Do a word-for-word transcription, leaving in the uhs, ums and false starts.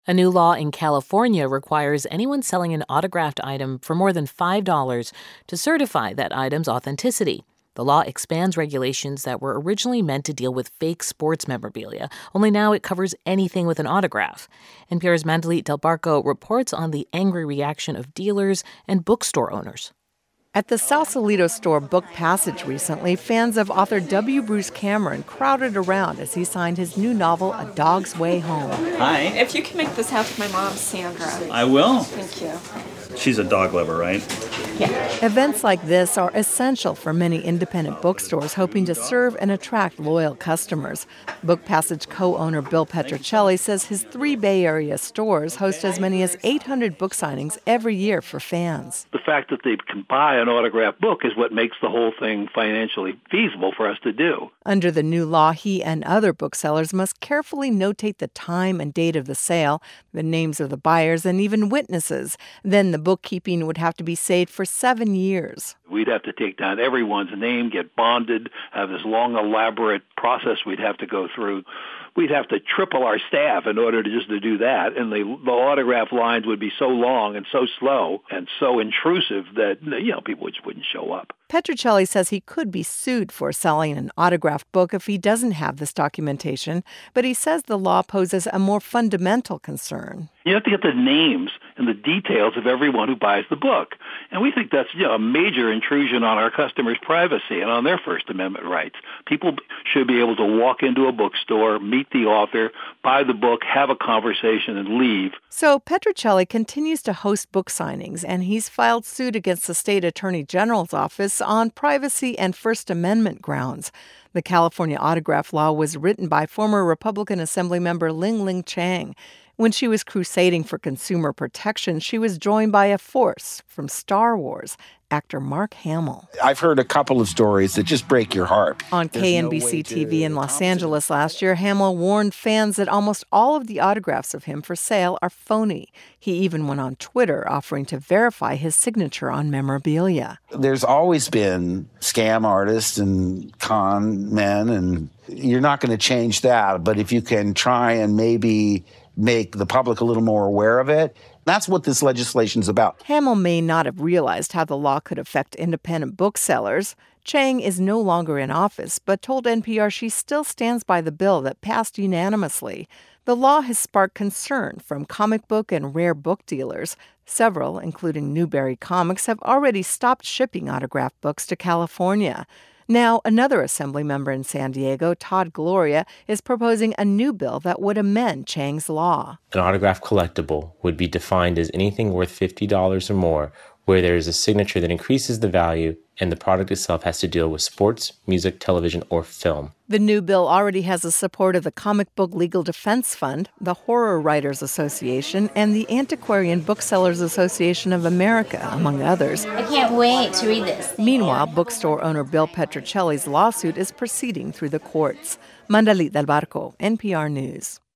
A new law in California requires anyone selling an autographed item for more than five dollars to certify that item's authenticity. The law expands regulations that were originally meant to deal with fake sports memorabilia, only now it covers anything with an autograph. N P R's Mandalit Del Barco reports on the angry reaction of dealers and bookstore owners. At the Sausalito store Book Passage recently, fans of author W. Bruce Cameron crowded around as he signed his new novel, A Dog's Way Home. Hi. If you can make this happen for my mom, Sandra. I will. Thank you. She's a dog lover, right? Yeah. Events like this are essential for many independent bookstores hoping to serve and attract loyal customers. Book Passage co-owner Bill Petrocelli says his three Bay Area stores host as many as eight hundred book signings every year for fans. The fact that they can buy an autographed book is what makes the whole thing financially feasible for us to do. Under the new law, he and other booksellers must carefully notate the time and date of the sale, the names of the buyers, and even witnesses. Then the bookkeeping would have to be saved for seven years. We'd have to take down everyone's name, get bonded, have this long, elaborate process we'd have to go through. We'd have to triple our staff in order to just to do that, and the, the autograph lines would be so long and so slow and so intrusive that, you know, people just wouldn't show up. Petrocelli says he could be sued for selling an autographed book if he doesn't have this documentation, but he says the law poses a more fundamental concern. You have to get the names and the details of everyone who buys the book. And we think that's, you know, a major intrusion on our customers' privacy and on their First Amendment rights. People should be able to walk into a bookstore, meet the author, buy the book, have a conversation, and leave. So Petrocelli continues to host book signings, and he's filed suit against the state attorney general's office on privacy and First Amendment grounds. The California autograph law was written by former Republican Assemblymember Ling Ling Chang. When she was crusading for consumer protection, she was joined by a force from Star Wars, actor Mark Hamill. I've heard a couple of stories that just break your heart. On K N B C T V in Los Angeles last year, Hamill warned fans that almost all of the autographs of him for sale are phony. He even went on Twitter offering to verify his signature on memorabilia. There's always been scam artists and con men, and you're not going to change that. But if you can try and maybe make the public a little more aware of it, that's what this legislation's about. Hamill may not have realized how the law could affect independent booksellers. Chang is no longer in office, but told N P R she still stands by the bill that passed unanimously. The law has sparked concern from comic book and rare book dealers. Several, including Newberry Comics, have already stopped shipping autographed books to California. Now, another assembly member in San Diego, Todd Gloria, is proposing a new bill that would amend Chang's law. An autograph collectible would be defined as anything worth fifty dollars or more where there is a signature that increases the value and the product itself has to deal with sports, music, television, or film. The new bill already has the support of the Comic Book Legal Defense Fund, the Horror Writers Association, and the Antiquarian Booksellers Association of America, among others. I can't wait to read this. Meanwhile, bookstore owner Bill Petrocelli's lawsuit is proceeding through the courts. Mandalit Del Barco, N P R News.